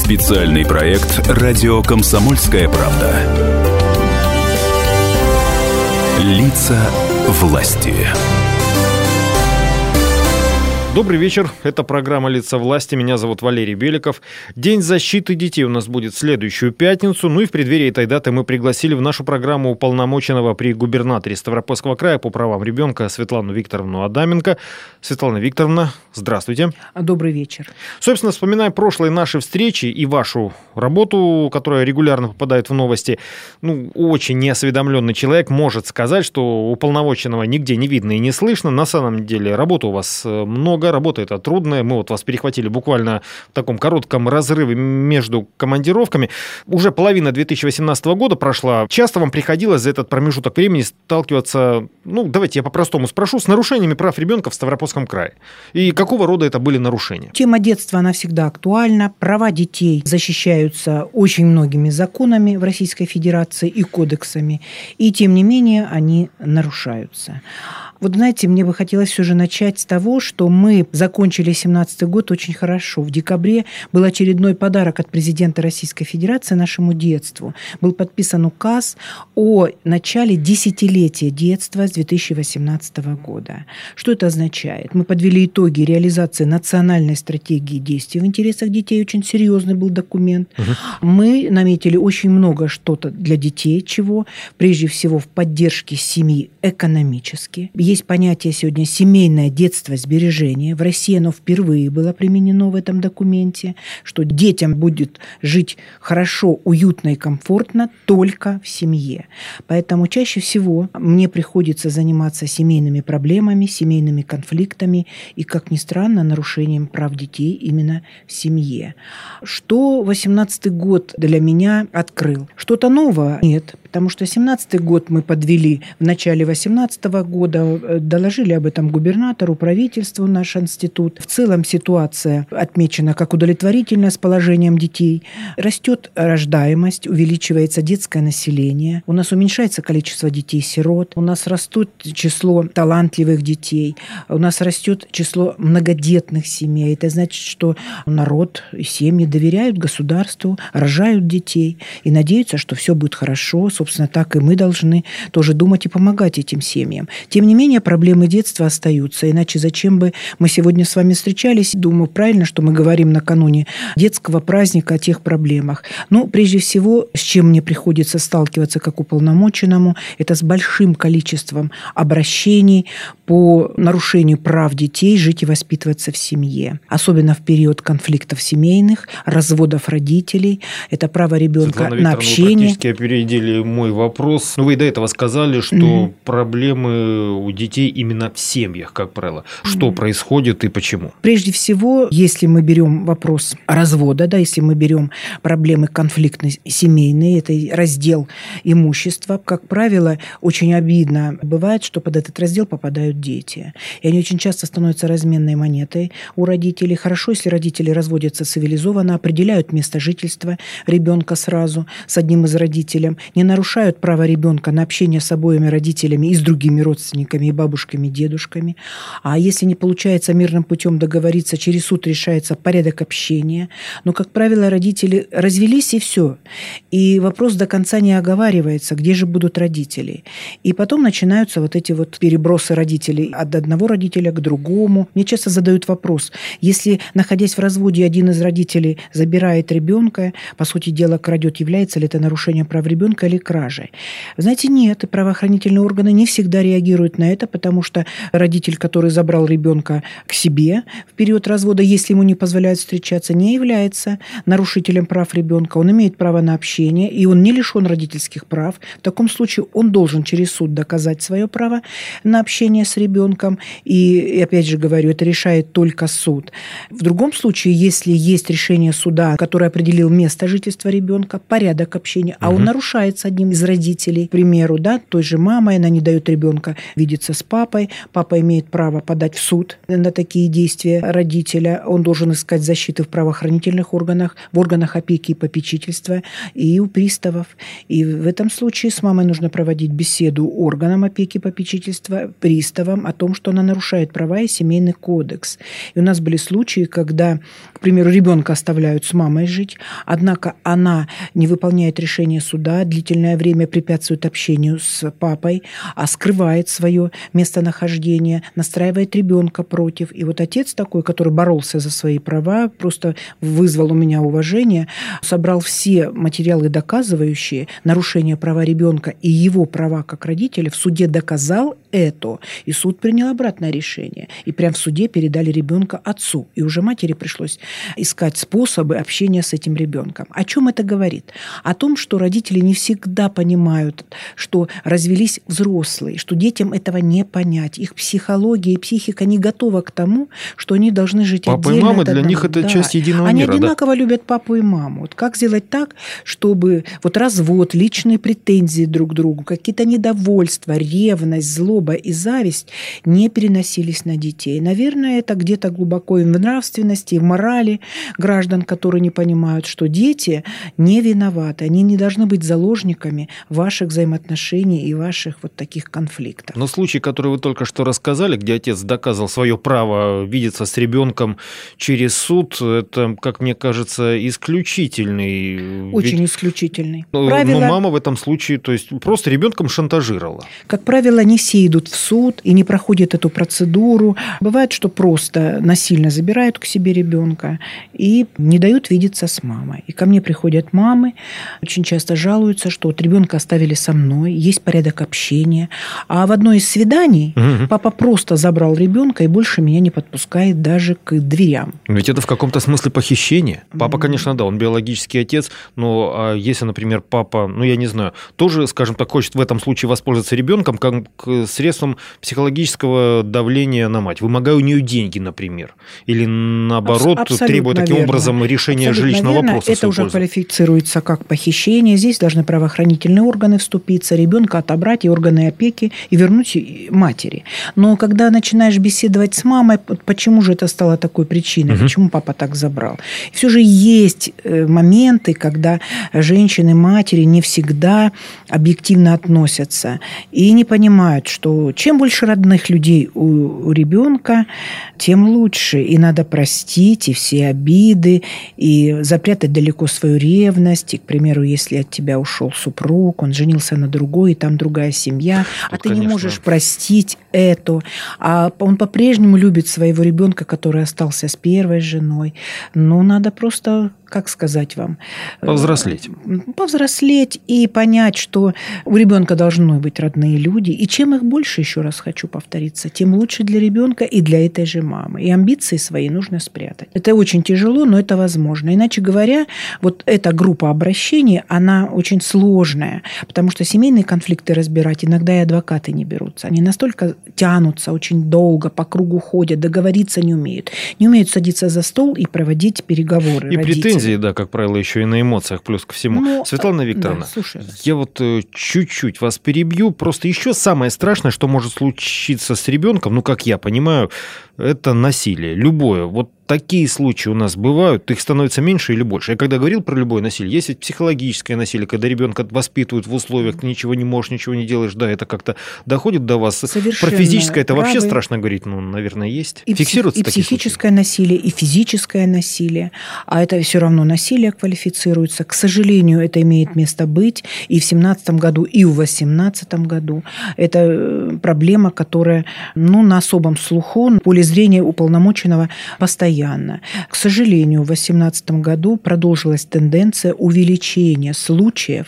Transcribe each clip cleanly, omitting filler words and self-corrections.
Специальный проект «Радио Комсомольская правда». Лица власти. Добрый вечер. Это программа «Лица власти». Меня зовут Валерий Беликов. День защиты детей у нас будет в следующую пятницу. Ну и в преддверии этой даты мы пригласили в нашу программу уполномоченного при губернаторе Ставропольского края по правам ребенка Светлану Викторовну Адаменко. Светлана Викторовна, здравствуйте. Добрый вечер. Собственно, вспоминая прошлые наши встречи и вашу работу, которая регулярно попадает в новости, очень неосведомленный человек может сказать, что уполномоченного нигде не видно и не слышно. На самом деле работы у вас много. Работа эта трудная. Мы вас перехватили буквально в таком коротком разрыве между командировками. Уже половина 2018 года прошла. Часто вам приходилось за этот промежуток времени сталкиваться, давайте я по-простому спрошу, с нарушениями прав ребенка в Ставропольском крае? И какого рода это были нарушения? Тема детства, она всегда актуальна. Права детей защищаются очень многими законами в Российской Федерации и кодексами. И тем не менее они нарушаются. Вот знаете, мне бы хотелось все же начать с того, что мы закончили 2017 год очень хорошо. В декабре был очередной подарок от президента Российской Федерации нашему детству. Был подписан указ о начале десятилетия детства с 2018 года. Что это означает? Мы подвели итоги реализации национальной стратегии действий в интересах детей. Очень серьезный был документ. Мы наметили очень много что-то для детей, чего прежде всего в поддержке семьи экономически. Есть понятие сегодня «семейное детство сбережения». В России оно впервые было применено в этом документе, что детям будет жить хорошо, уютно и комфортно только в семье. Поэтому чаще всего мне приходится заниматься семейными проблемами, семейными конфликтами и, как ни странно, нарушением прав детей именно в семье. Что 2018 год для меня открыл? Что-то нового? Нет. Потому что 2017 год мы подвели в начале 2018 года, доложили об этом губернатору, правительству, наш институт. В целом ситуация отмечена как удовлетворительная с положением детей. Растет рождаемость, увеличивается детское население. У нас уменьшается количество детей-сирот. У нас растет число талантливых детей. У нас растет число многодетных семей. Это значит, что народ и семьи доверяют государству, рожают детей и надеются, что все будет хорошо. Собственно, так и мы должны тоже думать и помогать этим семьям. Тем не менее, проблемы детства остаются. Иначе зачем бы мы сегодня с вами встречались? Думаю, правильно, что мы говорим накануне детского праздника о тех проблемах. Прежде всего, с чем мне приходится сталкиваться как уполномоченному, это с большим количеством обращений по нарушению прав детей жить и воспитываться в семье. Особенно в период конфликтов семейных, разводов родителей. Это право ребенка на общение. Вы практически опередили мой вопрос. Вы до этого сказали, что проблемы у детей именно в семьях, как правило. Что происходит и почему? Прежде всего, если мы берем вопрос развода, если мы берем проблемы конфликтные, семейные, это раздел имущества, как правило, очень обидно бывает, что под этот раздел попадают дети. И они очень часто становятся разменной монетой у родителей. Хорошо, если родители разводятся цивилизованно, определяют место жительства ребенка сразу с одним из родителей, не нарушают право ребенка на общение с обоими родителями и с другими родственниками, и бабушками, и дедушками. А если не получается мирным путем договориться, через суд решается порядок общения. Но, как правило, родители развелись, и все. И вопрос до конца не оговаривается, где же будут родители. И потом начинаются эти перебросы родителей от одного родителя к другому. Мне часто задают вопрос, если, находясь в разводе, один из родителей забирает ребенка, по сути дела, крадет, является ли это нарушением прав ребенка или кражей? Вы знаете, нет, и правоохранительные органы не всегда реагируют на это, потому что родитель, который забрал ребенка к себе в период развода, если ему не позволяют встречаться, не является нарушителем прав ребенка. Он имеет право на общение, и он не лишен родительских прав. В таком случае он должен через суд доказать свое право на общение с ребенком. И опять же говорю, это решает только суд. В другом случае, если есть решение суда, которое определил место жительства ребенка, порядок общения, а он нарушается одним одним из родителей, к примеру, да, той же мамой, она не дает ребенка видеться с папой, папа имеет право подать в суд на такие действия родителя, он должен искать защиты в правоохранительных органах, в органах опеки и попечительства и у приставов. И в этом случае с мамой нужно проводить беседу органам опеки и попечительства, приставам о том, что она нарушает права и семейный кодекс. И у нас были случаи, когда, к примеру, ребенка оставляют с мамой жить, однако она не выполняет решение суда, длительное время препятствует общению с папой, а скрывает свое местонахождение, настраивает ребенка против. И вот отец такой, который боролся за свои права, просто вызвал у меня уважение, собрал все материалы, доказывающие нарушение права ребенка и его права как родителя, в суде доказал это, и суд принял обратное решение. И прямо в суде передали ребенка отцу. И уже матери пришлось искать способы общения с этим ребенком. О чем это говорит? О том, что родители не всегда понимают, что развелись взрослые, что детям этого не понять. Их психология и психика не готова к тому, что они должны жить отдельно. Папа и мама для них это часть единого мира. Они одинаково любят папу и маму. Вот как сделать так, чтобы вот развод, личные претензии друг к другу, какие-то недовольства, ревность, злоба и зависть не переносились на детей. Наверное, это где-то глубоко и в нравственности, и в морали граждан, которые не понимают, что дети не виноваты, они не должны быть заложниками ваших взаимоотношений и ваших вот таких конфликтов. Но случай, который вы только что рассказали, где отец доказывал свое право видеться с ребенком через суд, это, как мне кажется, исключительный. Очень исключительный. Но мама в этом случае, то есть просто ребенком шантажировала. Как правило, не все идут в суд и не проходят эту процедуру. Бывает, что просто насильно забирают к себе ребенка и не дают видеться с мамой. И ко мне приходят мамы, очень часто жалуются, что вот ребенка оставили со мной, есть порядок общения. А в одно из свиданий папа просто забрал ребенка и больше меня не подпускает даже к дверям. Ведь это в каком-то смысле похищение. Папа, конечно, да, он биологический отец, но если, например, папа, я не знаю, тоже, скажем так, хочет в этом случае воспользоваться ребенком как средством психологического давления на мать, вымогая у нее деньги, например, или наоборот, требуя таким образом решения жилищного вопроса. Это уже квалифицируется как похищение. Здесь должны правоохранительные органы вступиться, ребенка отобрать и органы опеки и вернуть матери. Но когда начинаешь беседовать с мамой, почему же это стало такой причиной, почему папа так забрал? И все же есть моменты, когда женщины, матери не всегда объективно относятся и не понимают, что чем больше родных людей у ребенка, тем лучше. И надо простить и все обиды, и запрятать далеко свою ревность. И, к примеру, если от тебя ушел супруг, он женился на другой, и там другая семья, а ты не можешь простить это. А он по-прежнему любит своего ребенка, который остался с первой женой. Но надо просто, как сказать вам? Повзрослеть. Повзрослеть и понять, что у ребенка должны быть родные люди. И чем их больше, еще раз хочу повториться, тем лучше для ребенка и для этой же мамы. И амбиции свои нужно спрятать. Это очень тяжело, но это возможно. Иначе говоря, вот эта группа обращений, она очень сложная, потому что семейные конфликты разбирать иногда и адвокаты не берутся. Они настолько тянутся очень долго, по кругу ходят, договориться не умеют. Не умеют садиться за стол и проводить переговоры. И родители. Претензии, да, как правило, еще и на эмоциях, плюс ко всему. Светлана Викторовна, да, я вот чуть-чуть вас перебью. Просто еще самое страшное, что может случиться с ребенком, как я понимаю, это насилие. Любое. Вот такие случаи у нас бывают, их становится меньше или больше. Я когда говорил про любое насилие, есть ведь психологическое насилие, когда ребенка воспитывают в условиях, ты ничего не можешь, ничего не делаешь, да, это как-то доходит до вас. Совершенно про физическое это правы. Вообще страшно говорить, наверное, есть. И фиксируются такие психическое насилие, и физическое насилие, а это все равно насилие квалифицируется. К сожалению, это имеет место быть и в 2017 году, и в 2018 году. Это проблема, которая на особом слуху, в поле зрения уполномоченного постоянно. К сожалению, в 2018 году продолжилась тенденция увеличения случаев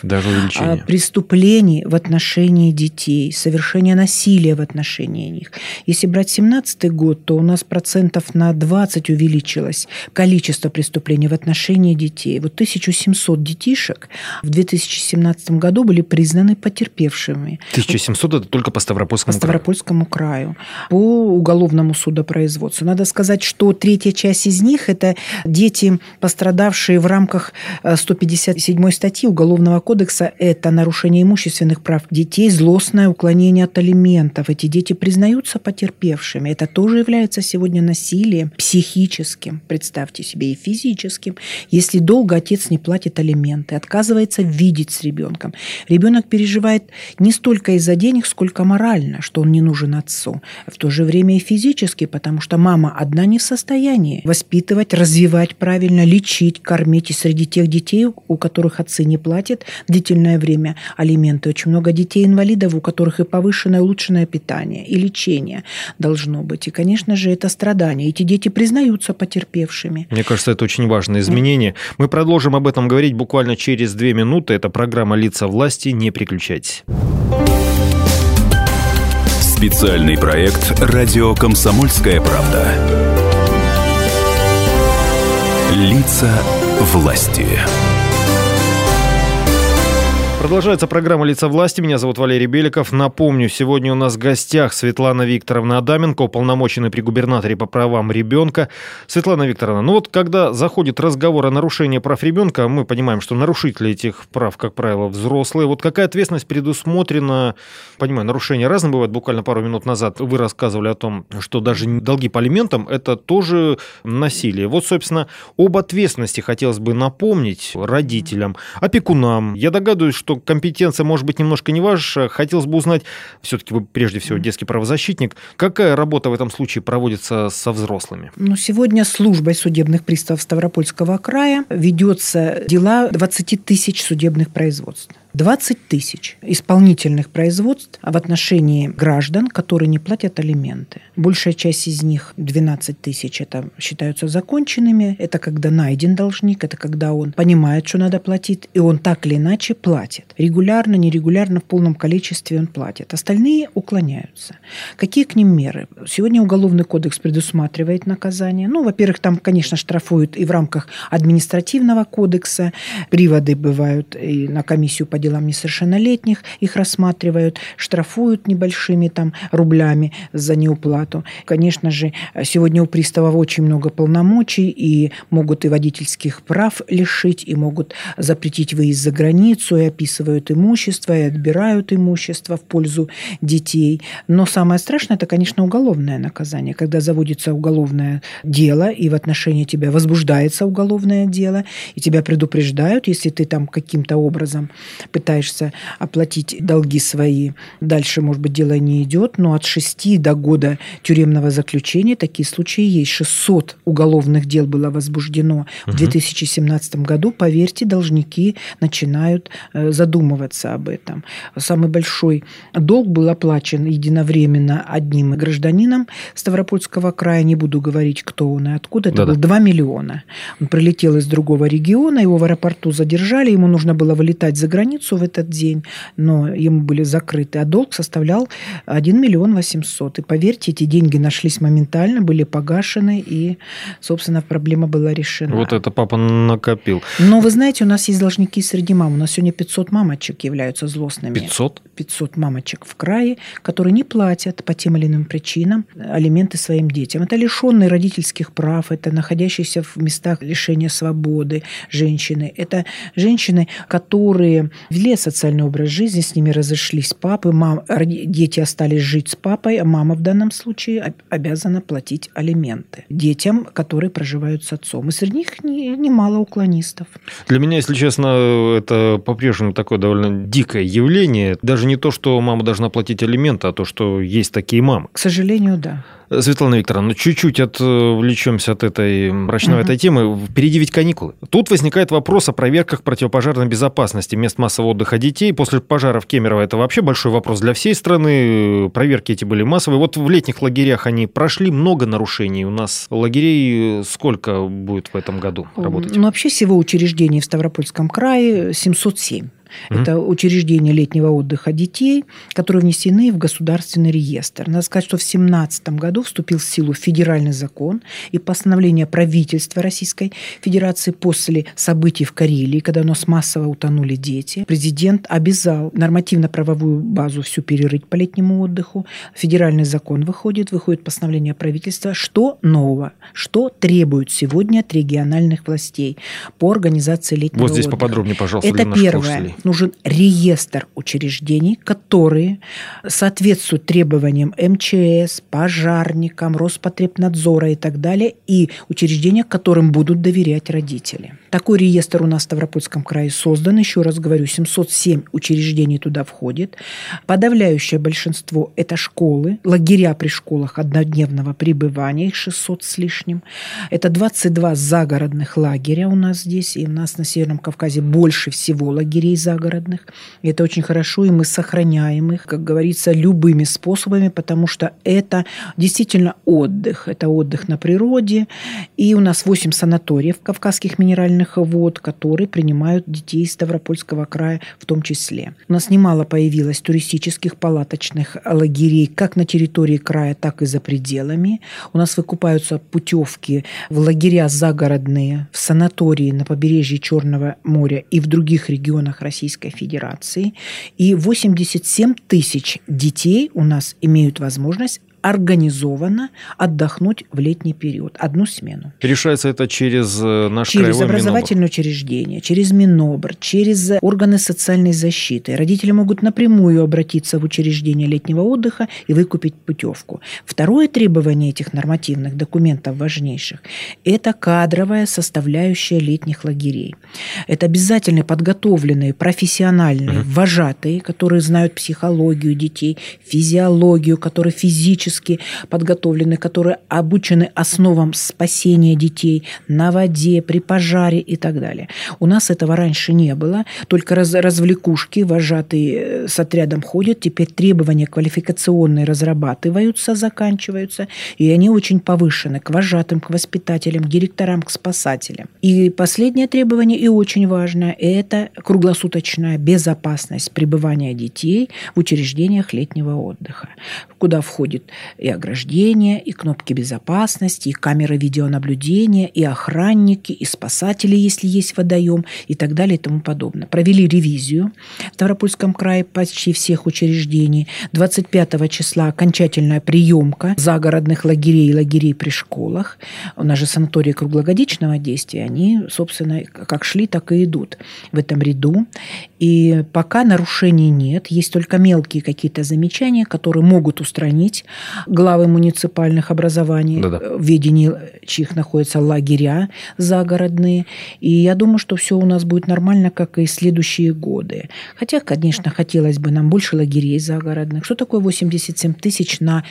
преступлений в отношении детей, совершения насилия в отношении них. Если брать 2017 год, то у нас процентов на 20 увеличилось количество преступлений в отношении детей. Вот 1700 детишек в 2017 году были признаны потерпевшими. 1700 – это только по Ставропольскому краю? По Ставропольскому краю. По уголовному судопроизводству производства. Надо сказать, что третья часть из них – это дети, пострадавшие в рамках 157 статьи Уголовного кодекса. Это нарушение имущественных прав детей, злостное уклонение от алиментов. Эти дети признаются потерпевшими. Это тоже является сегодня насилием психическим, представьте себе, и физическим. Если долго отец не платит алименты, отказывается видеть с ребенком. Ребенок переживает не столько из-за денег, сколько морально, что он не нужен отцу. В то же время и физически, потому что мама одна не в состоянии воспитывать, развивать правильно, лечить, кормить. И среди тех детей, у которых отцы не платят длительное время алименты, очень много детей-инвалидов, у которых и повышенное, улучшенное питание, и лечение должно быть. И, конечно же, это страдание. Эти дети признаются потерпевшими. Мне кажется, это очень важное изменение. Мы продолжим об этом говорить буквально через 2 минуты. Это программа «Лица власти». Не переключайтесь. Специальный проект «Радио Комсомольская правда». Лица власти. Продолжается программа «Лица власти». Меня зовут Валерий Беликов. Напомню, сегодня у нас в гостях Светлана Викторовна Адаменко, уполномоченная при губернаторе по правам ребенка. Светлана Викторовна, когда заходит разговор о нарушении прав ребенка, мы понимаем, что нарушители этих прав, как правило, взрослые. Какая ответственность предусмотрена? Понимаю, нарушения разные бывают. Буквально пару минут назад вы рассказывали о том, что даже долги по алиментам – это тоже насилие. Собственно, об ответственности хотелось бы напомнить родителям, опекунам. Я догадываюсь, что компетенция может быть немножко не ваша. Хотелось бы узнать, все-таки вы прежде всего детский правозащитник, какая работа в этом случае проводится со взрослыми? Сегодня службой судебных приставов Ставропольского края ведется дела 20 тысяч судебных производств. 20 тысяч исполнительных производств в отношении граждан, которые не платят алименты. Большая часть из них, 12 тысяч, это считаются законченными. Это когда найден должник, это когда он понимает, что надо платить, и он так или иначе платит. Регулярно, нерегулярно, в полном количестве он платит. Остальные уклоняются. Какие к ним меры? Сегодня Уголовный кодекс предусматривает наказание. Во-первых, там, конечно, штрафуют и в рамках административного кодекса. Приводы бывают и на комиссию по делам несовершеннолетних, их рассматривают, штрафуют небольшими рублями за неуплату. Конечно же, сегодня у приставов очень много полномочий, и могут и водительских прав лишить, и могут запретить выезд за границу, и описывают имущество, и отбирают имущество в пользу детей. Но самое страшное – это, конечно, уголовное наказание, когда заводится уголовное дело, и в отношении тебя возбуждается уголовное дело, и тебя предупреждают, если ты каким-то образом пытаешься оплатить долги свои. Дальше, может быть, дело не идет, но от 6 до года тюремного заключения такие случаи есть. 600 уголовных дел было возбуждено в 2017 году. Поверьте, должники начинают задумываться об этом. Самый большой долг был оплачен единовременно одним гражданином Ставропольского края. Не буду говорить, кто он и откуда. Это был 2 миллиона. Он прилетел из другого региона, его в аэропорту задержали, ему нужно было вылетать за границу в этот день, но ему были закрыты, а долг составлял 1 миллион 800. И поверьте, эти деньги нашлись моментально, были погашены, и, собственно, проблема была решена. Это папа накопил. Но вы знаете, у нас есть должники среди мам. У нас сегодня 500 мамочек являются злостными. 500? 500 мамочек в крае, которые не платят по тем или иным причинам алименты своим детям. Это лишенные родительских прав, это находящиеся в местах лишения свободы женщины. Это женщины, которые вели социальный образ жизни, с ними разошлись папы, дети остались жить с папой, а мама в данном случае обязана платить алименты детям, которые проживают с отцом. И среди них немало уклонистов. Для меня, если честно, это по-прежнему такое довольно дикое явление. Даже не то, что мама должна платить алименты, а то, что есть такие мамы. К сожалению, да. Светлана Викторовна, чуть-чуть отвлечемся от этой мрачной этой темы. Впереди ведь каникулы. Тут возникает вопрос о проверках противопожарной безопасности мест массового отдыха детей. После пожара в Кемерово это вообще большой вопрос для всей страны. Проверки эти были массовые. В летних лагерях они прошли, много нарушений. У нас лагерей сколько будет в этом году работать? Вообще всего учреждений в Ставропольском крае 707. Это учреждения летнего отдыха детей, которые внесены в государственный реестр. Надо сказать, что в 2017 году вступил в силу федеральный закон и постановление правительства Российской Федерации после событий в Карелии, когда у нас массово утонули дети. Президент обязал нормативно-правовую базу всю перерыть по летнему отдыху. Федеральный закон выходит постановление правительства. Что нового? Что требуют сегодня от региональных властей по организации летнего отдыха? Вот здесь поподробнее, пожалуйста, Это для наших первое. слушателей. Нужен реестр учреждений, которые соответствуют требованиям МЧС, пожарникам, Роспотребнадзора и так далее, и учреждения, которым будут доверять родители. Такой реестр у нас в Ставропольском крае создан. Еще раз говорю, 707 учреждений туда входит. Подавляющее большинство – это школы, лагеря при школах однодневного пребывания, их 600 с лишним. Это 22 загородных лагеря у нас здесь, и у нас на Северном Кавказе больше всего лагерей загородных. И это очень хорошо, и мы сохраняем их, как говорится, любыми способами, потому что это действительно отдых. Это отдых на природе. И у нас 8 санаториев Кавказских минеральных вод, которые принимают детей из Ставропольского края в том числе. У нас немало появилось туристических палаточных лагерей как на территории края, так и за пределами. У нас выкупаются путевки в лагеря загородные, в санатории на побережье Черного моря и в других регионах Российской Федерации. И 87 тысяч детей у нас имеют возможность организованно отдохнуть в летний период. Одну смену. Решается это через наш через краевой образовательное учреждение, через Минобр, через органы социальной защиты. Родители могут напрямую обратиться в учреждение летнего отдыха и выкупить путевку. Второе требование этих нормативных документов важнейших – это кадровая составляющая летних лагерей. Это обязательно подготовленные, профессиональные, вожатые, которые знают психологию детей, физиологию, которые физически подготовлены, которые обучены основам спасения детей на воде, при пожаре и так далее. У нас этого раньше не было. Только развлекушки, вожатые с отрядом ходят. Теперь требования квалификационные разрабатываются, заканчиваются. И они очень повышены к вожатым, к воспитателям, к директорам, к спасателям. И последнее требование, и очень важное, это круглосуточная безопасность пребывания детей в учреждениях летнего отдыха, куда входит и ограждения, и кнопки безопасности, и камеры видеонаблюдения, и охранники, и спасатели, если есть водоем, и так далее, и тому подобное. Провели ревизию в Ставропольском крае почти всех учреждений. 25 числа окончательная приемка загородных лагерей и лагерей при школах. У нас же санатории круглогодичного действия, они, собственно, как шли, так и идут в этом ряду. И пока нарушений нет, есть только мелкие какие-то замечания, которые могут устранить главы муниципальных образований, в ведении чьих находятся лагеря загородные. И я думаю, что все у нас будет нормально, как и следующие годы. Хотя, конечно, хотелось бы нам больше лагерей загородных. Что такое 87 тысяч на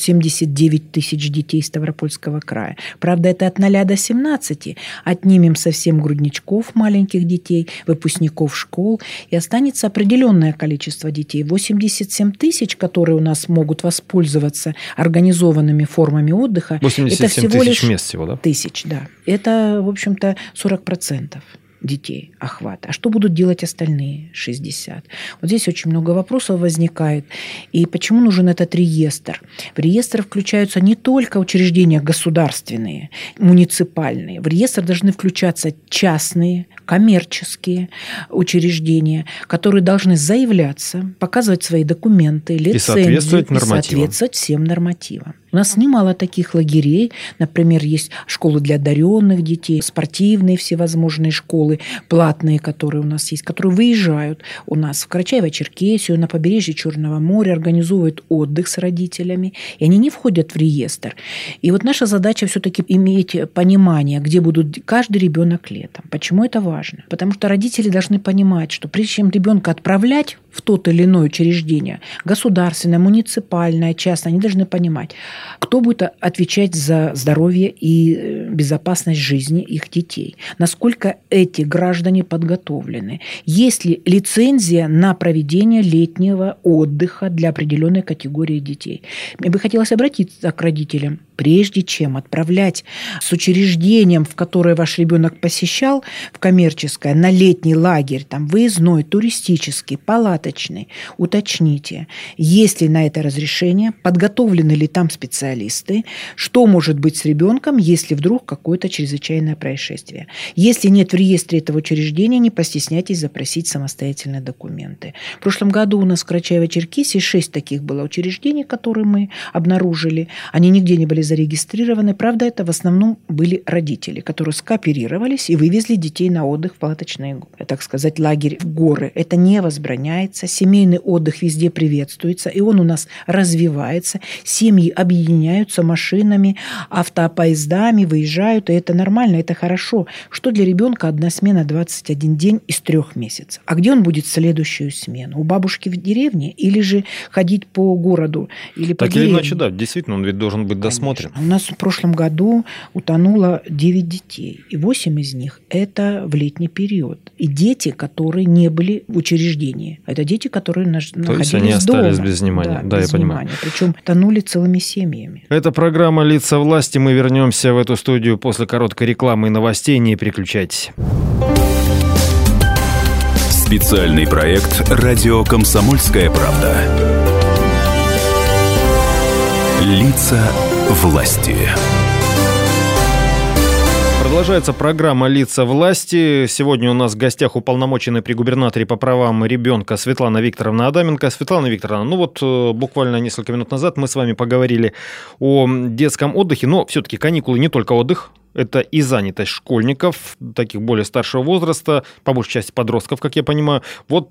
579 тысяч детей Ставропольского края? Правда, это от 0 до 17. Отнимем совсем грудничков маленьких детей, выпускников школ, и останется определенное количество детей. 87 тысяч, которые у нас могут воспользоваться организованными формами отдыха. 87 это всего тысяч лишь мест всего, да? Тысяч, да. Это, в общем-то, 40% детей охват. А что будут делать остальные 60? Вот здесь очень много вопросов возникает. И почему нужен этот реестр? В реестр включаются не только учреждения государственные, муниципальные. В реестр должны включаться частные, коммерческие учреждения, которые должны заявляться, показывать свои документы, лицензии и соответствовать всем нормативам. У нас немало таких лагерей. Например, есть школы для одаренных детей, спортивные всевозможные школы, платные, которые у нас есть, которые выезжают у нас в Карачаево-Черкесию, на побережье Черного моря, организуют отдых с родителями, и они не входят в реестр. И вот наша задача все-таки иметь понимание, где будут каждый ребенок летом. Почему это важно? Потому что родители должны понимать, что прежде чем ребенка отправлять в то или иное учреждение, государственное, муниципальное, частное, они должны понимать, кто будет отвечать за здоровье и безопасность жизни их детей, насколько эти граждане подготовлены, есть ли лицензия на проведение летнего отдыха для определенной категории детей. Мне бы хотелось обратиться к родителям. прежде чем отправлять с учреждением, в которое ваш ребенок посещал, в коммерческое, на летний лагерь, там, выездной, туристический, палаточный, уточните, есть ли на это разрешение, подготовлены ли там специалисты, что может быть с ребенком, если вдруг какое-то чрезвычайное происшествие. Если нет в реестре этого учреждения, не постесняйтесь запросить самостоятельные документы. В прошлом году у нас в Карачаево-Черкесии 6 таких было учреждений, которые мы обнаружили. Они нигде не были зарегистрированы. Правда, это в основном были родители, которые скооперировались и вывезли детей на отдых в палаточный, так сказать, лагерь в горы. Это не возбраняется. Семейный отдых везде приветствуется, и он у нас развивается. Семьи объединяются машинами, автопоездами, выезжают, и это нормально, это хорошо. Что для ребенка одна смена 21 день из 3 месяцев? А где он будет в следующую смену? У бабушки в деревне или же ходить по городу или по деревне? Так или иначе, да, действительно, он ведь должен быть досмотрен. Конечно. У нас в прошлом году утонуло 9 детей, и 8 из них – это в летний период. И дети, которые не были в учреждении. Это дети, которые находились дома. То есть они остались без внимания. Да, я понимаю. Причем тонули целыми семьями. Это программа «Лица власти». Мы вернемся в эту студию после короткой рекламы и новостей. Не переключайтесь. Специальный проект «Радио Комсомольская правда». Лица власти. Продолжается программа «Лица власти». Сегодня у нас в гостях уполномоченный при губернаторе по правам ребенка Светлана Викторовна Адаменко. Светлана Викторовна, буквально несколько минут назад мы с вами поговорили о детском отдыхе, но все-таки каникулы не только отдых. Это и занятость школьников, таких более старшего возраста, по большей части подростков, как я понимаю.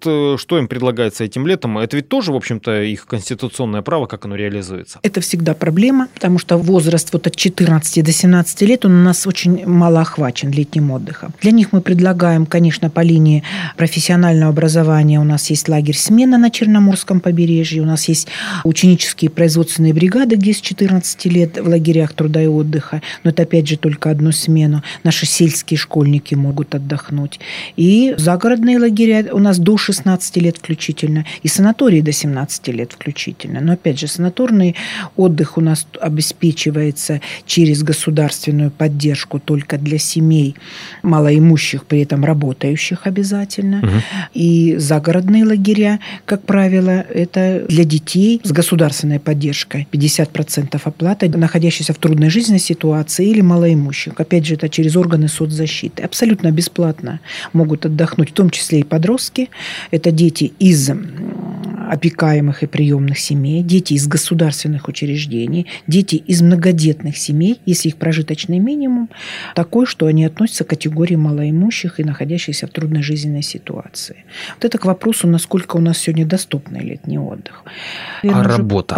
Что им предлагается этим летом? Это ведь тоже, в общем-то, их конституционное право, как оно реализуется? Это всегда проблема, потому что возраст от 14 до 17 лет, он у нас очень мало охвачен летним отдыхом. Для них мы предлагаем, конечно, по линии профессионального образования. У нас есть лагерь «Смена» на Черноморском побережье, у нас есть ученические производственные бригады, где с 14 лет в лагерях труда и отдыха. Но это, опять же, только одну смену. Наши сельские школьники могут отдохнуть. И загородные лагеря у нас до 16 лет включительно, и санатории до 17 лет включительно. Но, опять же, санаторный отдых у нас обеспечивается через государственную поддержку только для семей малоимущих, при этом работающих обязательно. Угу. И загородные лагеря, как правило, это для детей с государственной поддержкой. 50% оплаты, находящихся в трудной жизненной ситуации или малоимущих. Опять же, это через органы соцзащиты. Абсолютно бесплатно могут отдохнуть, в том числе и подростки. Это дети из опекаемых и приемных семей, дети из государственных учреждений, дети из многодетных семей, если их прожиточный минимум такой, что они относятся к категории малоимущих и находящихся в трудной жизненной ситуации. Это к вопросу, насколько у нас сегодня доступный летний отдых. Работа?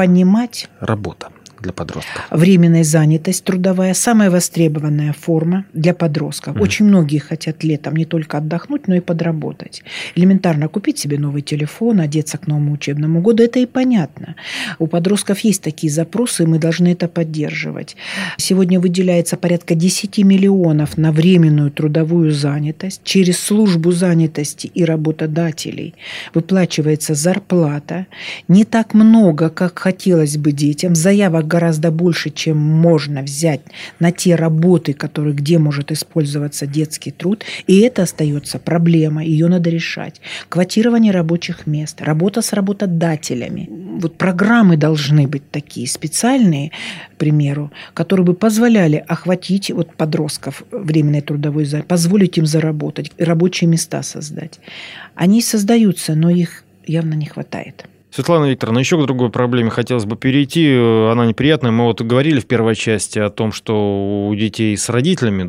Работа для подростков. Временная занятость трудовая – самая востребованная форма для подростков. Очень многие хотят летом не только отдохнуть, но и подработать. Элементарно купить себе новый телефон, одеться к новому учебному году – это и понятно. У подростков есть такие запросы, и мы должны это поддерживать. Сегодня выделяется порядка 10 миллионов на временную трудовую занятость. Через службу занятости и работодателей выплачивается зарплата. Не так много, как хотелось бы детям. Заявок гораздо больше, чем можно взять на те работы, где может использоваться детский труд. И это остается проблемой, ее надо решать. Квотирование рабочих мест, работа с работодателями. Программы должны быть такие специальные, к примеру, которые бы позволяли охватить подростков временной трудовой занятости, позволить им заработать, рабочие места создать. Они создаются, но их явно не хватает. Светлана Викторовна, еще к другой проблеме хотелось бы перейти. Она неприятная. Мы говорили в первой части о том, что у детей с родителями,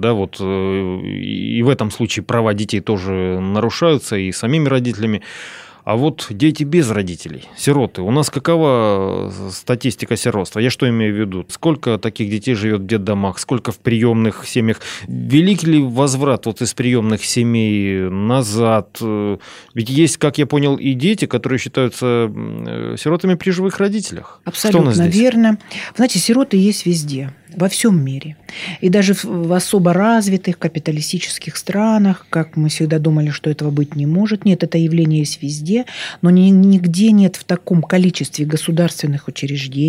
и в этом случае права детей тоже нарушаются, и самими родителями. А дети без родителей, сироты. У нас какова статистика сиротства? Я что имею в виду? Сколько таких детей живет в детдомах? Сколько в приемных семьях? Велик ли возврат из приемных семей назад? Ведь есть, как я понял, и дети, которые считаются сиротами при живых родителях. Абсолютно верно. Знаете, сироты есть везде. Во всем мире. И даже в особо развитых капиталистических странах, как мы всегда думали, что этого быть не может. Нет, это явление есть везде, но нигде нет в таком количестве государственных учреждений,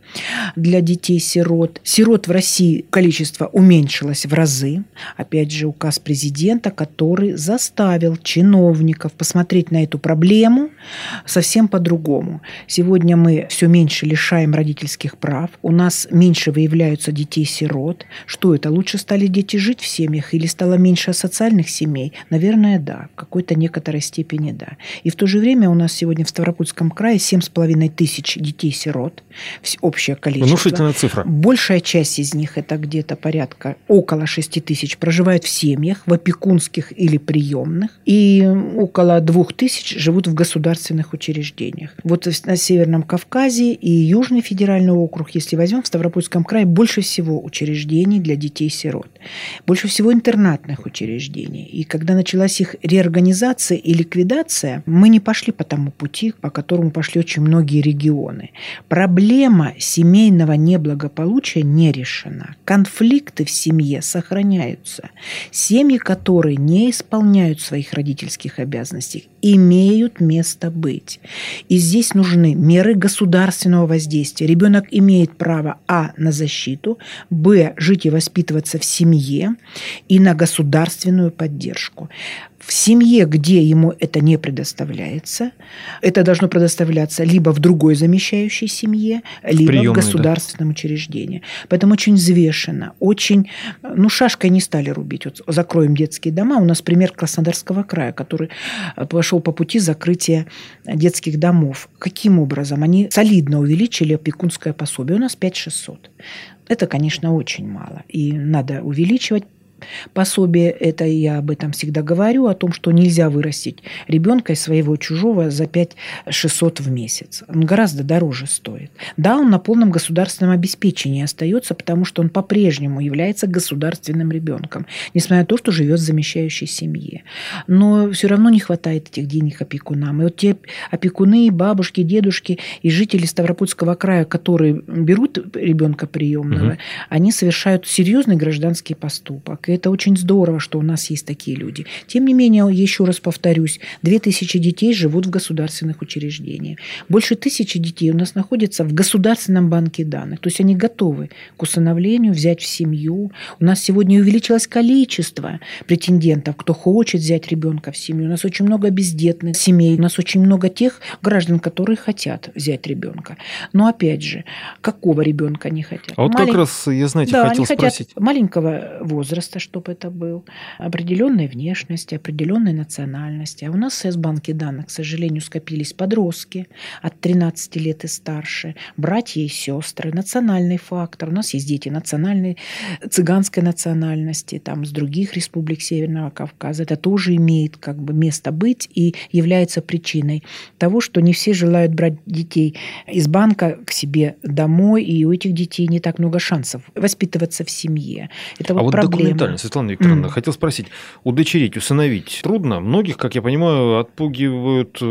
для детей-сирот. Сирот в России количество уменьшилось в разы. Опять же, указ президента, который заставил чиновников посмотреть на эту проблему совсем по-другому. Сегодня мы все меньше лишаем родительских прав. У нас меньше выявляются детей-сирот. Что это? Лучше стали дети жить в семьях или стало меньше асоциальных семей? Наверное, да. В какой-то некоторой степени да. И в то же время у нас сегодня в Ставропольском крае 7,5 тысяч детей-сирот. Общее количество. Внушительная цифра. Большая часть из них, это где-то порядка около 6 тысяч, проживают в семьях, в опекунских или приемных. И около 2 тысяч живут в государственных учреждениях. Вот на Северном Кавказе и Южный федеральный округ, если возьмем, в Ставропольском крае больше всего учреждений для детей-сирот. Больше всего интернатных учреждений. И когда началась их реорганизация и ликвидация, мы не пошли по тому пути, по которому пошли очень многие регионы. Проблема семейного неблагополучия не решена. Конфликты в семье сохраняются. Семьи, которые не исполняют своих родительских обязанностей, имеют место быть. И здесь нужны меры государственного воздействия. Ребенок имеет право на защиту, жить и воспитываться в семье и на государственную поддержку. В семье, где ему это не предоставляется, это должно предоставляться либо в другой замещающей семье, либо в государственном учреждении. Поэтому очень взвешенно, очень... шашкой не стали рубить. Вот закроем детские дома. У нас пример Краснодарского края, который пошел по пути закрытия детских домов. Каким образом? Они солидно увеличили опекунское пособие. У нас 5600. Это, конечно, очень мало. И надо увеличивать пособие. Это я об этом всегда говорю, о том, что нельзя вырастить ребенка из своего чужого за 5600 в месяц. Он гораздо дороже стоит. Да, он на полном государственном обеспечении остается, потому что он по-прежнему является государственным ребенком, несмотря на то, что живет в замещающей семье. Но все равно не хватает этих денег опекунам. И вот те опекуны, бабушки, дедушки и жители Ставропольского края, которые берут ребенка приемного, они совершают серьезный гражданский поступок. И это очень здорово, что у нас есть такие люди. Тем не менее, еще раз повторюсь, 2000 детей живут в государственных учреждениях. Больше 1000 детей у нас находятся в Государственном банке данных. То есть они готовы к усыновлению, взять в семью. У нас сегодня увеличилось количество претендентов, кто хочет взять ребенка в семью. У нас очень много бездетных семей. У нас очень много тех граждан, которые хотят взять ребенка. Но опять же, какого ребенка не хотят? А вот как раз я, хотел спросить. Маленького возраста, чтобы это был, определенной внешности, определенной национальности. А у нас в С-банке данных, к сожалению, скопились подростки от 13 лет и старше, братья и сестры, национальный фактор. У нас есть дети национальной, цыганской национальности, там, с других республик Северного Кавказа. Это тоже имеет место быть и является причиной того, что не все желают брать детей из банка к себе домой, и у этих детей не так много шансов воспитываться в семье. Это вот проблема. Светлана Викторовна, хотел спросить, удочерить, усыновить трудно? Многих, как я понимаю, отпугивают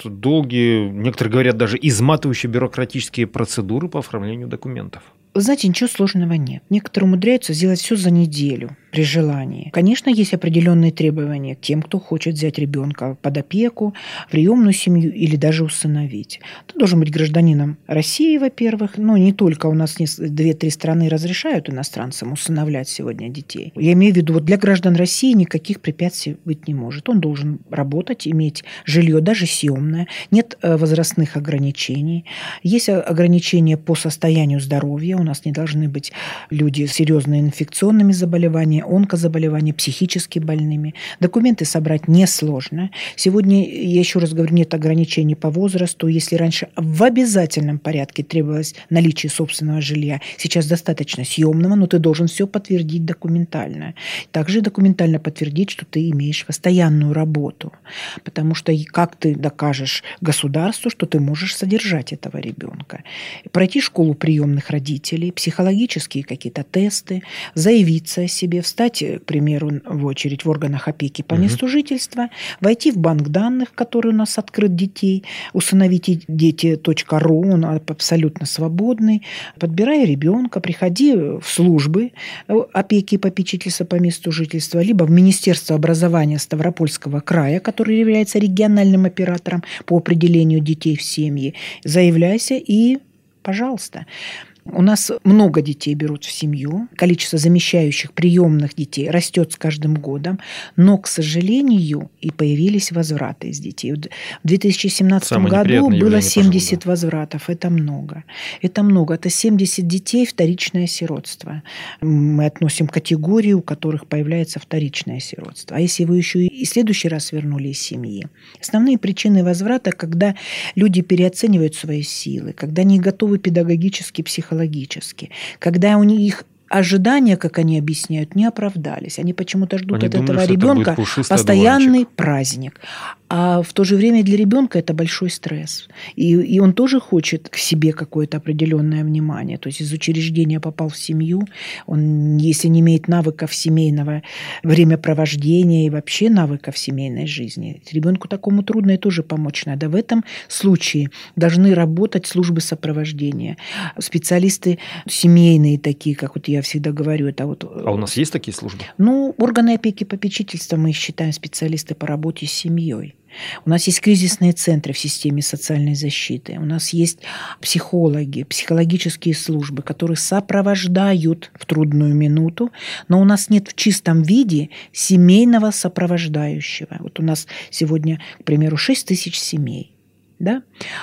долгие, некоторые говорят, даже изматывающие бюрократические процедуры по оформлению документов. Вы знаете, ничего сложного нет. Некоторые умудряются сделать все за неделю при желании. Конечно, есть определенные требования к тем, кто хочет взять ребенка под опеку, приемную семью или даже усыновить. Ты должен быть гражданином России, во-первых. Но не только у нас 2-3 страны разрешают иностранцам усыновлять сегодня детей. Я имею в виду, для граждан России никаких препятствий быть не может. Он должен работать, иметь жилье, даже съемное. Нет возрастных ограничений. Есть ограничения по состоянию здоровья. У нас не должны быть люди с серьезными инфекционными заболеваниями, онкозаболеваниями, психически больными. Документы собрать несложно. Сегодня, я еще раз говорю, нет ограничений по возрасту. Если раньше в обязательном порядке требовалось наличие собственного жилья, сейчас достаточно съемного, но ты должен все подтвердить документально. Также документально подтвердить, что ты имеешь постоянную работу. Потому что как ты докажешь государству, что ты можешь содержать этого ребенка? Пройти школу приемных родителей, психологические какие-то тесты, заявиться о себе, встать, к примеру, в очередь в органах опеки по месту жительства, войти в банк данных, который у нас открыт детей, усыновите дети.ру, он абсолютно свободный, подбирай ребенка, приходи в службы опеки и попечительства по месту жительства, либо в Министерство образования Ставропольского края, который является региональным оператором по определению детей в семьи, заявляйся и пожалуйста. У нас много детей берут в семью. Количество замещающих приемных детей растет с каждым годом. Но, к сожалению, и появились возвраты из детей. В 2017 году было 70 возвратов. Это много. Это много. Это 70 детей вторичное сиротство. Мы относим категорию, у которых появляется вторичное сиротство. А если вы еще и в следующий раз вернули из семьи? Основные причины возврата, когда люди переоценивают свои силы, когда не готовы педагогически, психологически, когда у них ожидания, как они объясняют, не оправдались. Они почему-то ждут от этого ребенка постоянный праздник. А в то же время для ребенка это большой стресс. И он тоже хочет к себе какое-то определенное внимание. То есть из учреждения попал в семью, он, если не имеет навыков семейного времяпровождения и вообще навыков семейной жизни, ребенку такому трудно и тоже помочь надо. В этом случае должны работать службы сопровождения, специалисты семейные такие, как вот я всегда говорю. Это вот... А у нас есть такие службы? Органы опеки и попечительства мы их считаем специалисты по работе с семьей. У нас есть кризисные центры в системе социальной защиты. У нас есть психологи, психологические службы, которые сопровождают в трудную минуту. Но у нас нет в чистом виде семейного сопровождающего. Вот у нас сегодня, к примеру, 6 тысяч семей. Да?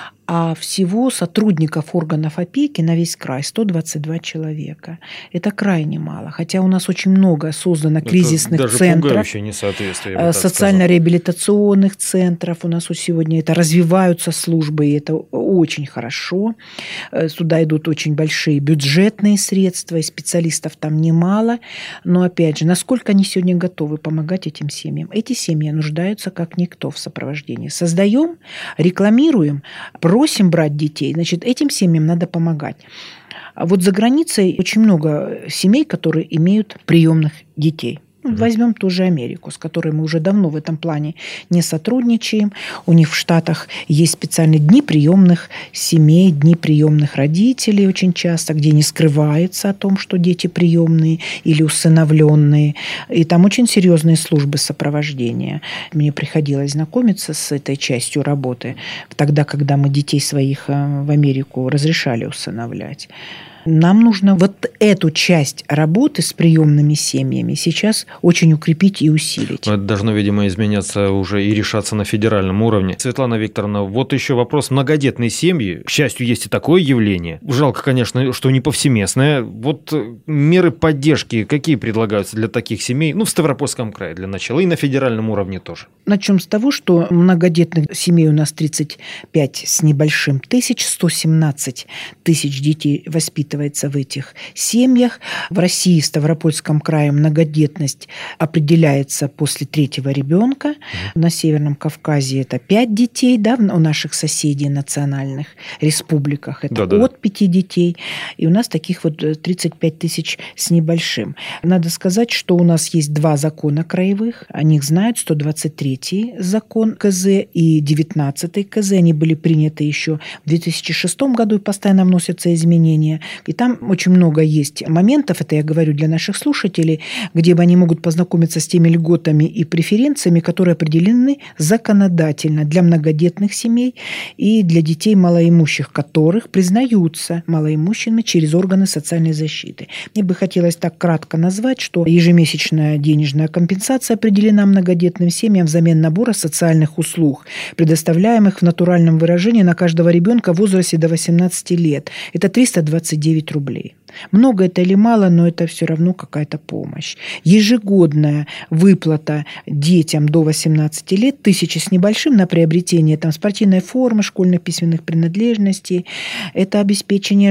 А всего сотрудников органов опеки на весь край 122 человека. Это крайне мало. Хотя у нас очень много создано кризисных даже центров, пугающее несоответствие, социально-реабилитационных центров. У нас сегодня это развиваются службы, и это очень хорошо. Сюда идут очень большие бюджетные средства, и специалистов там немало. Но, опять же, насколько они сегодня готовы помогать этим семьям? Эти семьи нуждаются как никто в сопровождении. Создаем, рекламируем, просим брать детей, значит, этим семьям надо помогать. А вот за границей очень много семей, которые имеют приемных детей. Возьмем ту же Америку, с которой мы уже давно в этом плане не сотрудничаем. У них в Штатах есть специальные дни приемных семей, дни приемных родителей очень часто, где не скрывается о том, что дети приемные или усыновленные. И там очень серьезные службы сопровождения. Мне приходилось знакомиться с этой частью работы тогда, когда мы детей своих в Америку разрешали усыновлять. Нам нужно вот эту часть работы с приемными семьями сейчас очень укрепить и усилить. Это должно, видимо, изменяться уже и решаться на федеральном уровне. Светлана Викторовна, вот еще вопрос. Многодетные семьи, к счастью, есть и такое явление. Жалко, конечно, что не повсеместное. Вот меры поддержки какие предлагаются для таких семей? В Ставропольском крае для начала и на федеральном уровне тоже. Начнем с того, что многодетных семей у нас 35 с небольшим тысяч, 117 тысяч детей воспитывается в этих семьях. В России, в Ставропольском крае многодетность определяется после 3-го ребенка. На Северном Кавказе это 5 детей, да, у наших соседей национальных республиках это от 5 детей. И у нас таких вот 35 тысяч с небольшим. Надо сказать, что у нас есть 2 закона краевых. О них знают 123-й закон КЗ и 19-й КЗ. Они были приняты еще в 2006 году и постоянно вносятся изменения. И там очень много есть моментов, это я говорю для наших слушателей, где они могут познакомиться с теми льготами и преференциями, которые определены законодательно для многодетных семей и для детей малоимущих, которых признаются малоимущими через органы социальной защиты. Мне бы хотелось так кратко назвать, что ежемесячная денежная компенсация определена многодетным семьям взамен набора социальных услуг, предоставляемых в натуральном выражении на каждого ребенка в возрасте до 18 лет. Это 329 рублей. Много это или мало, но это все равно какая-то помощь. Ежегодная выплата детям до 18 лет 1000 с небольшим на приобретение спортивной формы, школьных письменных принадлежностей. Это обеспечение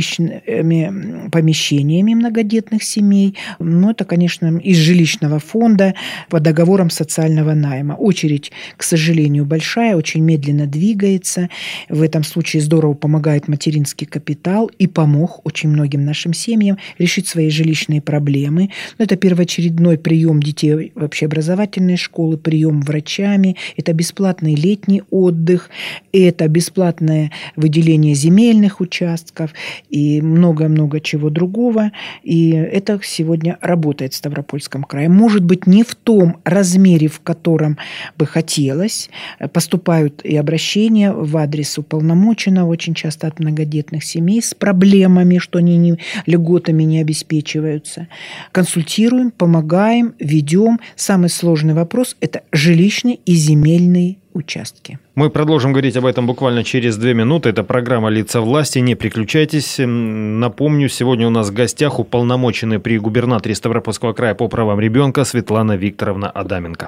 жилищными помещениями многодетных семей. Но это, конечно, из жилищного фонда по договорам социального найма. Очередь, к сожалению, большая, очень медленно двигается. В этом случае здорово помогает материнский капитал и помог очень многим нашим семьям решить свои жилищные проблемы. Это первоочередной прием детей в общеобразовательные школы, прием врачами, это бесплатный летний отдых, это бесплатное выделение земельных участков и много-много чего другого. И это сегодня работает в Ставропольском крае. Может быть, не в том размере, в котором бы хотелось. Поступают и обращения в адрес уполномоченного, очень часто от многодетных семей с проблемами, что они льготами не обеспечиваются. Консультируем, помогаем, ведем. Самый сложный вопрос – это жилищные и земельные участки. Мы продолжим говорить об этом буквально через 2 минуты. Это программа «Лица власти». Не переключайтесь. Напомню, сегодня у нас в гостях уполномоченная при губернаторе Ставропольского края по правам ребенка Светлана Викторовна Адаменко.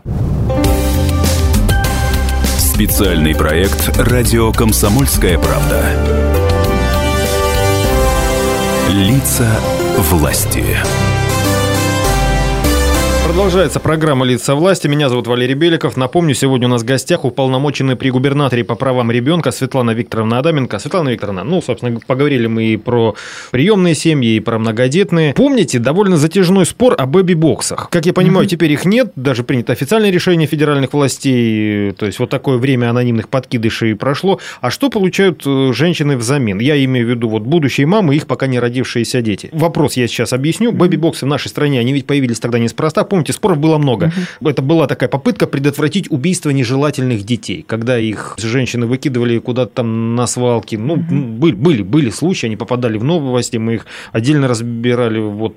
Специальный проект «Радио Комсомольская правда». Лица власти. Продолжается программа «Лица власти». Меня зовут Валерий Беликов. Напомню, сегодня у нас в гостях уполномоченная при губернаторе по правам ребенка Светлана Викторовна Адаменко. Светлана Викторовна, собственно, поговорили мы и про приемные семьи, и про многодетные. Помните довольно затяжной спор о бэби-боксах? Как я понимаю, теперь их нет, даже принято официальное решение федеральных властей, то есть вот такое время анонимных подкидышей прошло. А что получают женщины взамен? Я имею в виду будущие мамы, их пока не родившиеся дети. Вопрос я сейчас объясню. Бэби-боксы в нашей стране, они ведь появились тогда неспроста. Помните, споров было много. Это была такая попытка предотвратить убийство нежелательных детей, когда их женщины выкидывали куда-то там на свалки. Были случаи, они попадали в новости, мы их отдельно разбирали.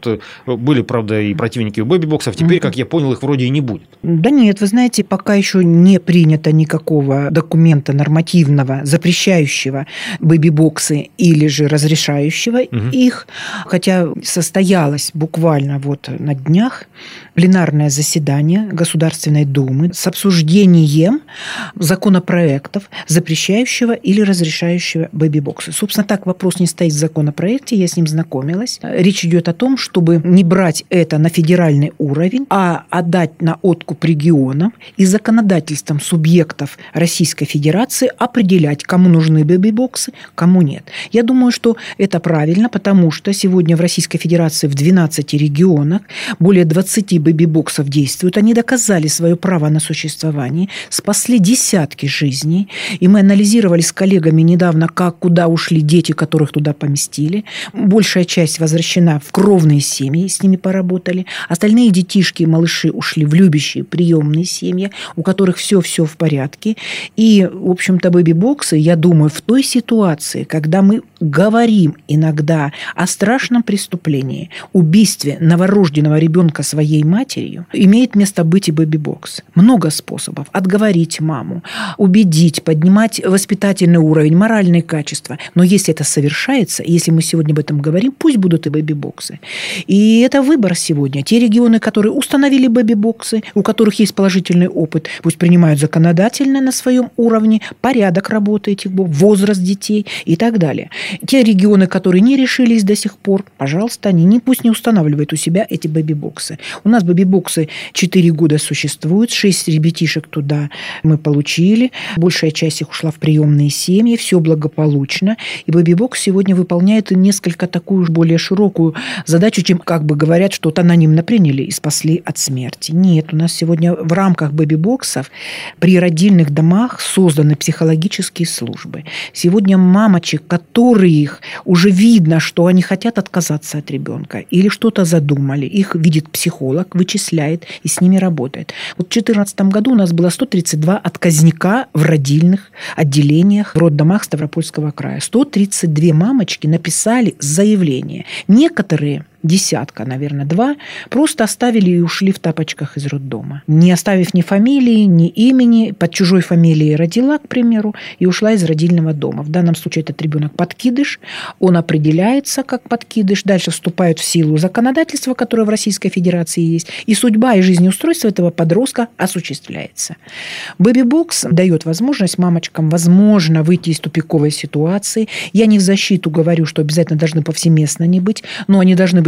Были, правда, и противники бэби-боксов. Теперь, как я понял, их вроде и не будет. Да нет, вы знаете, пока еще не принято никакого документа нормативного, запрещающего бэби-боксы или же разрешающего их. Хотя состоялось буквально на днях пленарное заседание Государственной Думы с обсуждением законопроектов, запрещающего или разрешающего бэби-боксы. Собственно, так вопрос не стоит в законопроекте, я с ним знакомилась. Речь идет о том, чтобы не брать это на федеральный уровень, а отдать на откуп регионам и законодательством субъектов Российской Федерации определять, кому нужны бэби-боксы, кому нет. Я думаю, что это правильно, потому что сегодня в Российской Федерации в 12 регионах более 20 бэби-боксов действуют. Они доказали свое право на существование, спасли десятки жизней. И мы анализировали с коллегами недавно, куда ушли дети, которых туда поместили. Большая часть возвращена в кровные семьи, с ними поработали. Остальные детишки и малыши ушли в любящие приемные семьи, у которых все в порядке. И, в общем-то, бэби-боксы, я думаю, в той ситуации, когда мы говорим иногда о страшном преступлении, убийстве новорожденного ребенка своей матерью, имеет место быть и бэби-бокс. Много способов. Отговорить маму, убедить, поднимать воспитательный уровень, моральные качества. Но если это совершается, если мы сегодня об этом говорим, пусть будут и бэби-боксы. И это выбор сегодня. Те регионы, которые установили бэби-боксы, у которых есть положительный опыт, пусть принимают законодательно на своем уровне порядок работы этих боксов, возраст детей и так далее. Те регионы, которые не решились до сих пор, пожалуйста, пусть не устанавливают у себя эти бэби-боксы. У нас бэби-боксы 4 года существуют, 6 ребятишек туда мы получили, большая часть их ушла в приемные семьи, все благополучно. И бэби-бокс сегодня выполняет несколько такую более широкую задачу, чем, говорят, что-то анонимно приняли и спасли от смерти. Нет, у нас сегодня в рамках бэби-боксов при родильных домах созданы психологические службы. Сегодня мамочек, которых уже видно, что они хотят отказаться от ребенка или что-то задумали, их видит психолог, вычисляет и с ними работает. В 2014 году у нас было 132 отказника в родильных отделениях в роддомах Ставропольского края. 132 мамочки написали заявление. Некоторые, десятка, наверное, 2, просто оставили и ушли в тапочках из роддома. Не оставив ни фамилии, ни имени, под чужой фамилией родила, к примеру, и ушла из родильного дома. В данном случае этот ребенок подкидыш, он определяется как подкидыш, дальше вступает в силу законодательства, которое в Российской Федерации есть, и судьба и жизнеустройство этого подростка осуществляется. Бэби-бокс дает возможность мамочкам, возможно, выйти из тупиковой ситуации. Я не в защиту говорю, что обязательно должны повсеместно не быть, но они должны быть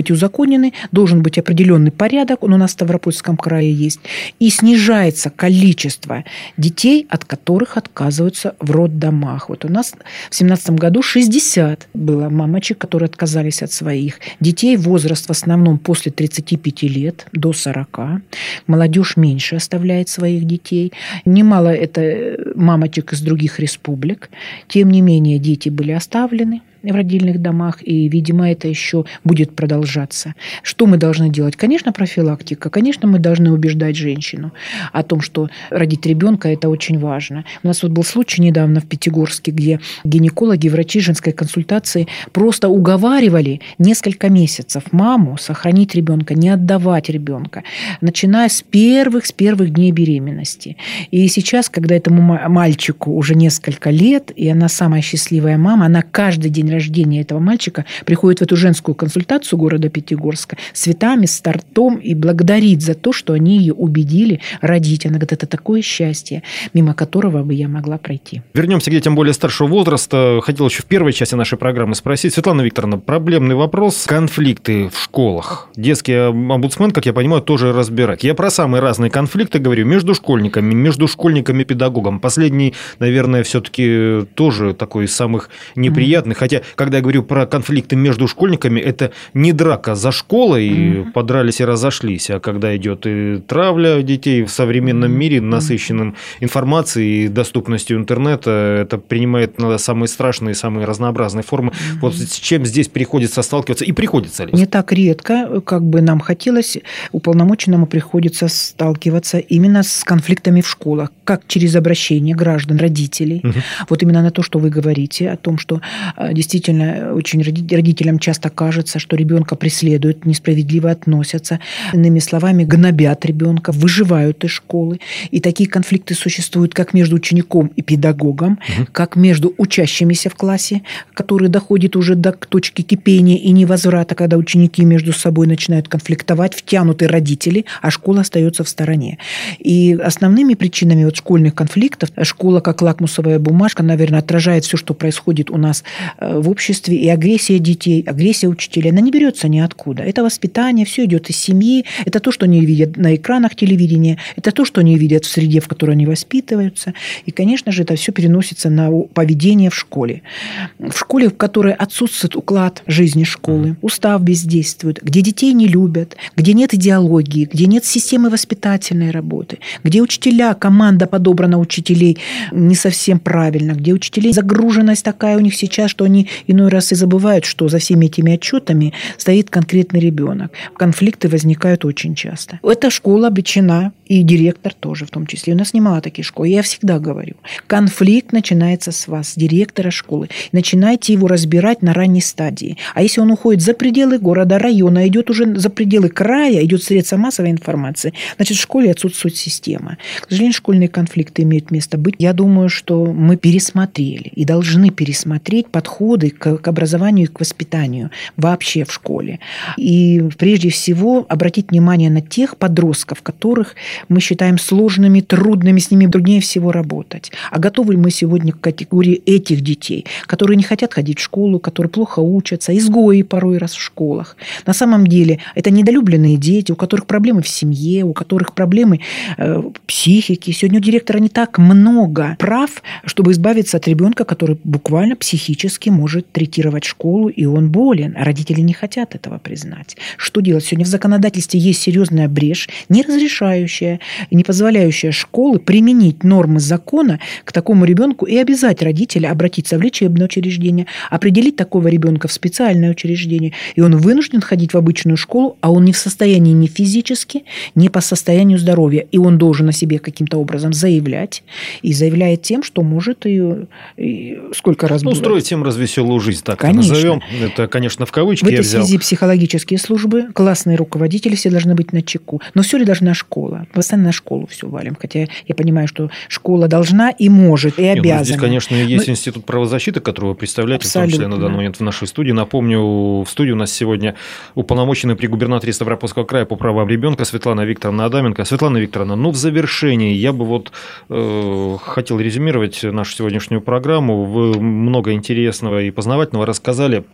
быть узаконены, должен быть определенный порядок, он у нас в Ставропольском крае есть, и снижается количество детей, от которых отказываются в роддомах. Вот у нас в 2017 году 60 было мамочек, которые отказались от своих детей. Возраст в основном после 35 лет до 40. Молодежь меньше оставляет своих детей. Немало это мамочек из других республик. Тем не менее, дети были оставлены в родильных домах, и, видимо, это еще будет продолжаться. Что мы должны делать? Конечно, профилактика. Конечно, мы должны убеждать женщину о том, что родить ребенка – это очень важно. У нас вот был случай недавно в Пятигорске, где гинекологи, врачи женской консультации просто уговаривали несколько месяцев маму сохранить ребенка, не отдавать ребенка, начиная с первых дней беременности. И сейчас, когда этому мальчику уже несколько лет, и она самая счастливая мама, она каждый день рождения этого мальчика приходит в эту женскую консультацию города Пятигорска с цветами, с тортом и благодарит за то, что они ее убедили родить. Она говорит, это такое счастье, мимо которого бы я могла пройти. Вернемся к детям более старшего возраста. Хотел еще в первой части нашей программы спросить. Светлана Викторовна, проблемный вопрос. Конфликты в школах. Детский омбудсмен, как я понимаю, тоже разбирать. Я про самые разные конфликты говорю. Между школьниками и педагогом. Последний, наверное, все-таки тоже такой из самых неприятных. Хотя, когда я говорю про конфликты между школьниками, это не драка за школой, подрались и разошлись, а когда идет и травля детей в современном мире, насыщенным информацией и доступностью интернета, это принимает самые страшные, самые разнообразные формы. Вот с чем здесь приходится сталкиваться и приходится ли? Не так редко, как бы нам хотелось, уполномоченному приходится сталкиваться именно с конфликтами в школах, как через обращение граждан, родителей. Вот именно на то, что вы говорите, о том, что действительно очень родителям часто кажется, что ребенка преследуют, несправедливо относятся, иными словами, гнобят ребенка, выживают из школы. И такие конфликты существуют как между учеником и педагогом, как между учащимися в классе, которые доходят уже до точки кипения и невозврата, когда ученики между собой начинают конфликтовать, втянуты родители, а школа остается в стороне. И основными причинами вот школьных конфликтов школа, как лакмусовая бумажка, наверное, отражает все, что происходит у нас в обществе, и агрессия детей, агрессия учителей, она не берется ниоткуда. Это воспитание, все идет из семьи, это то, что они видят на экранах телевидения, это то, что они видят в среде, в которой они воспитываются. И, конечно же, это все переносится на поведение в школе. В школе, в которой отсутствует уклад жизни школы, устав бездействует, где детей не любят, где нет идеологии, где нет системы воспитательной работы, где учителя, команда подобрана учителей не совсем правильно, где учителей загруженность такая у них сейчас, что они иной раз и забывают, что за всеми этими отчетами стоит конкретный ребенок. Конфликты возникают очень часто. Эта школа обречена, и директор тоже в том числе. У нас немало таких школ. Я всегда говорю, конфликт начинается с вас, с директора школы. Начинайте его разбирать на ранней стадии. А если он уходит за пределы города, района, идет уже за пределы края, идет средства массовой информации, значит, в школе отсутствует система. К сожалению, школьные конфликты имеют место быть. Я думаю, что мы пересмотрели и должны пересмотреть подходы к образованию и к воспитанию вообще в школе. И прежде всего обратить внимание на тех подростков, которых мы считаем сложными, трудными, с ними труднее всего работать. А готовы ли мы сегодня к категории этих детей, которые не хотят ходить в школу, которые плохо учатся, изгои порой раз в школах. На самом деле это недолюбленные дети, у которых проблемы в семье, у которых проблемы психики. Сегодня у директора не так много прав, чтобы избавиться от ребенка, который буквально психически может третировать школу, и он болен, а родители не хотят этого признать. Что делать? Сегодня в законодательстве есть серьезная брешь, не разрешающая и не позволяющая школы применить нормы закона к такому ребенку и обязать родителя обратиться в лечебное учреждение, определить такого ребенка в специальное учреждение, и он вынужден ходить в обычную школу, а он не в состоянии ни физически, ни по состоянию здоровья, и он должен о себе каким-то образом заявлять, и заявляет тем, что может ее сколько раз бывает. Устроить всем развеселую жизнь, так конечно. Назовем. Это, конечно, в кавычки в этой связи психологические службы, классные руководители все должны быть начеку. Но все ли должна школа? Постоянно на школу все валим. Хотя я понимаю, что школа должна и может, и обязана. Здесь, конечно, есть институт правозащиты, который вы представляете, абсолютно. В том числе на данный момент в нашей студии. Напомню, в студии у нас сегодня уполномоченный при губернаторе Ставропольского края по правам ребенка Светлана Викторовна Адаменко. Светлана Викторовна, в завершении я бы хотел резюмировать нашу сегодняшнюю программу. Вы много интересного и познавательного рассказали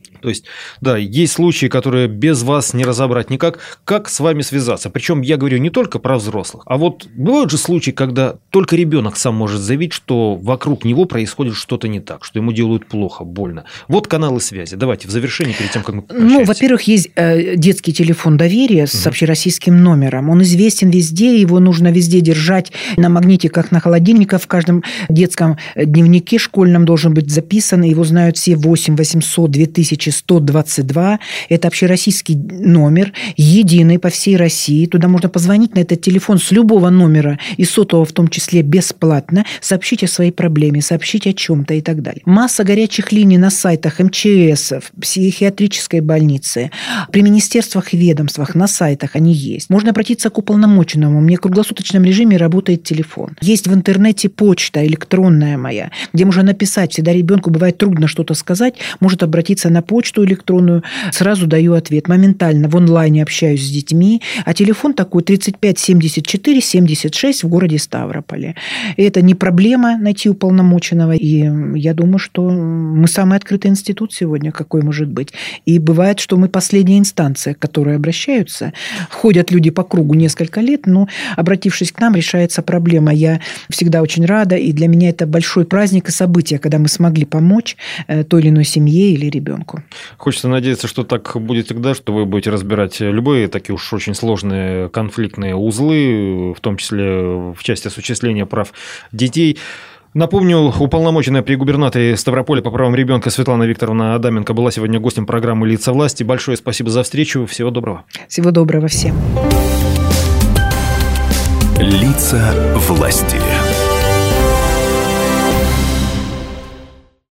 То есть, да, есть случаи, которые без вас не разобрать никак. Как с вами связаться? Причем я говорю не только про взрослых, а вот бывают же случаи, когда только ребенок сам может заявить, что вокруг него происходит что-то не так, что ему делают плохо, больно. Вот каналы связи. Давайте в завершении, перед тем, как мы прощаемся. Ну, во-первых, есть детский телефон доверия с общероссийским номером. Он известен везде, его нужно везде держать на магните, как на холодильнике. В каждом детском дневнике школьном должен быть записан. Его знают все 8 800 2122. Это общероссийский номер, единый по всей России. Туда можно позвонить на этот телефон с любого номера, и сотового в том числе, бесплатно, сообщить о своей проблеме, сообщить о чем-то и так далее. Масса горячих линий на сайтах МЧС, в психиатрической больнице, при министерствах и ведомствах, на сайтах они есть. Можно обратиться к уполномоченному. У меня в круглосуточном режиме работает телефон. Есть в интернете почта электронная моя, где можно написать. Всегда ребенку бывает трудно что-то сказать, может обратиться на почту электронную, сразу даю ответ. Моментально в онлайне общаюсь с детьми. А телефон такой 35 74 76 в городе Ставрополе. И это не проблема найти уполномоченного. И я думаю, что мы самый открытый институт сегодня, какой может быть. И бывает, что мы последняя инстанция, к которой обращаются. Ходят люди по кругу несколько лет, но, обратившись к нам, решается проблема. Я всегда очень рада, и для меня это большой праздник и событие, когда мы смогли помочь той или иной семье или ребенку. Хочется надеяться, что так будет всегда, что вы будете разбирать любые такие уж очень сложные конфликтные узлы, в том числе в части осуществления прав детей. Напомню, уполномоченная при губернаторе Ставрополя по правам ребенка Светлана Викторовна Адаменко была сегодня гостем программы «Лица власти». Большое спасибо за встречу. Всего доброго. Всего доброго всем. Лица власти.